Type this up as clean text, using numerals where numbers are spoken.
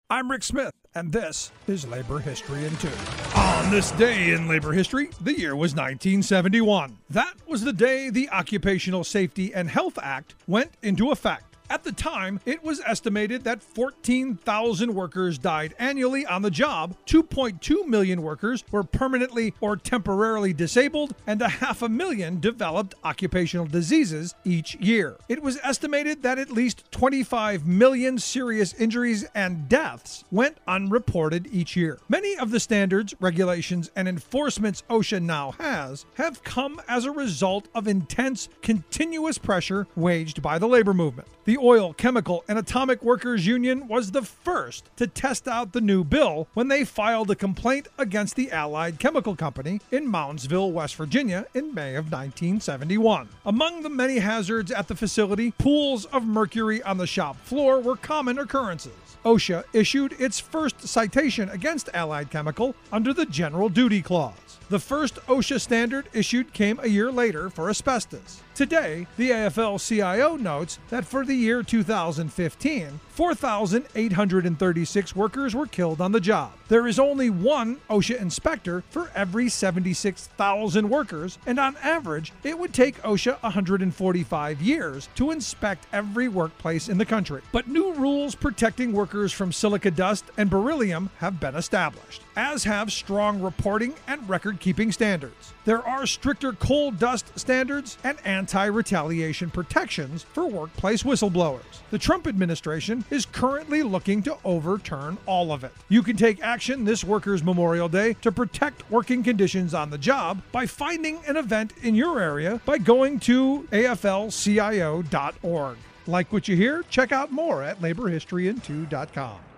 I'm Rick Smith, and this is Labor History in 2. On this day in labor history, the year was 1971. That was the day the Occupational Safety and Health Act went into effect. At the time, it was estimated that 14,000 workers died annually on the job, 2.2 million workers were permanently or temporarily disabled, and 500,000 developed occupational diseases each year. It was estimated that at least 25 million serious injuries and deaths went unreported each year. Many of the standards, regulations, and enforcements OSHA now has have come as a result of intense, continuous pressure waged by the labor movement. The Oil, Chemical, and Atomic Workers Union was the first to test out the new bill when they filed a complaint against the Allied Chemical Company in Moundsville, West Virginia in May of 1971. Among the many hazards at the facility, pools of mercury on the shop floor were common occurrences. OSHA issued its first citation against Allied Chemical under the General Duty Clause. The first OSHA standard issued came a year later for asbestos. Today, the AFL-CIO notes that for the year 2015, 4,836 workers were killed on the job. There is only one OSHA inspector for every 76,000 workers, and on average, it would take OSHA 145 years to inspect every workplace in the country. But new rules protecting workers from silica dust and beryllium have been established, as have strong reporting and record-keeping standards. There are stricter coal dust standards and anti-retaliation protections for workplace whistleblowers. The Trump administration is currently looking to overturn all of it. You can take action this Workers' Memorial Day to protect working conditions on the job by finding an event in your area by going to aflcio.org. Like what you hear? Check out more at laborhistoryin2.com.